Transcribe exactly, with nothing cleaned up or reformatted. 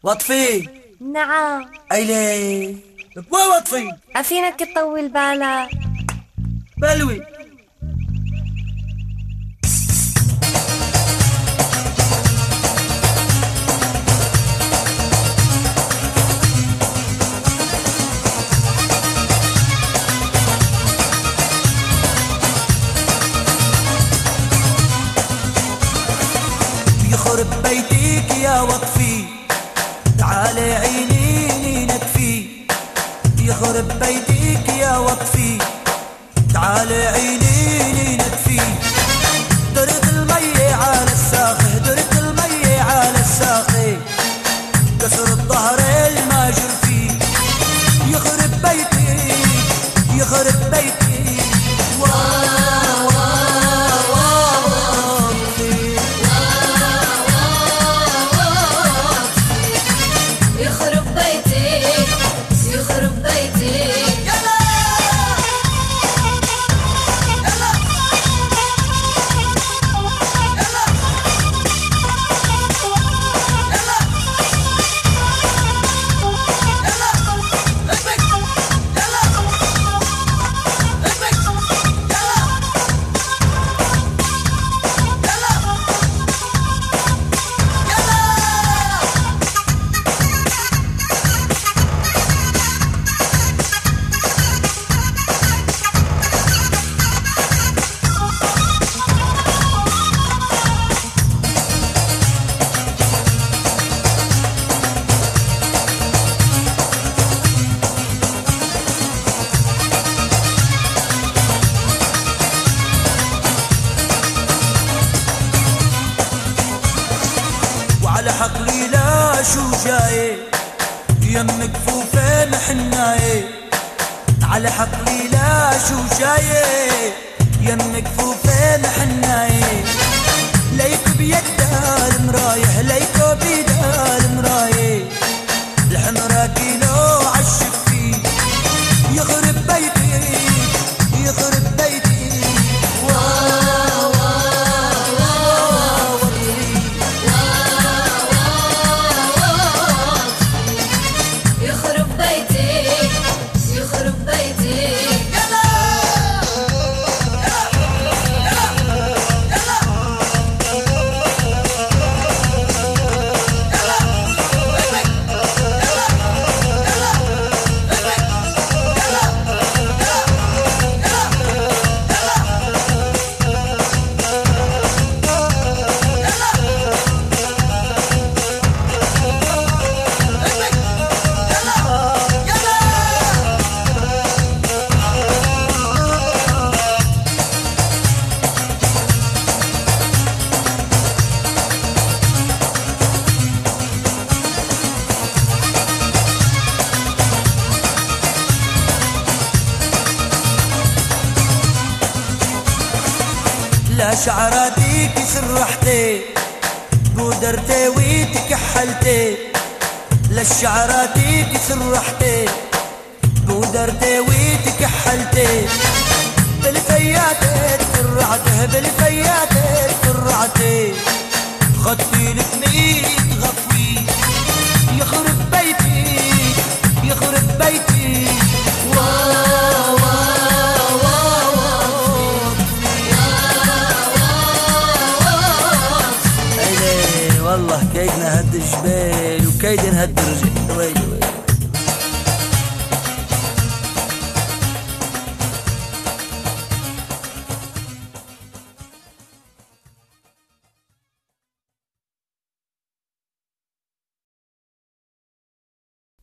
وطفي. نعم. ايلي بوا وطفي. عفينك تطول بالك. بلوي. يخرب بيتك يا وطفي، تعالي عينيني نكفي. يخرب بيتك يا وطفي، تعالي عينيني نكفي. درت المي على الساقي، درت المي على الساقي، كسر الظهر الماجر فيه. يخرب بيتك، يخرب بيتك. واه واه واه وطفي. يخرب بيتك، يخرب بيتك. يلا يلا يلا يلا يلا اكبك يلا اكبك يلا يلا يلا. وعلى حقلي لا شو جاي، يم كفوفين حناي. على حقلي لا شو جاي، يم كفوفين حناي. ليك بيدها المرايه، ليك بيدها المرايه. الحمرا كيلو عالشفي. يخرب بيتي، يخرب بيتي. واه واه واه وطفي. يخرب بيتك، يخرب بيتك. يلا لا شعراتيك سرحتي، قدرتي وتكحلتي. لا شعراتيك سرحتي، قدرتي وتكحلتي. بالفياتي تفرعته، بالفياتي تفرعتي. خدتي لك ميت غفوي. يخرب بيتي، يخرب بيتي. واه واه واه واه. ايلي والله كيدنا هد الجبال وكيد نهد الرجال. ويلي ويلي.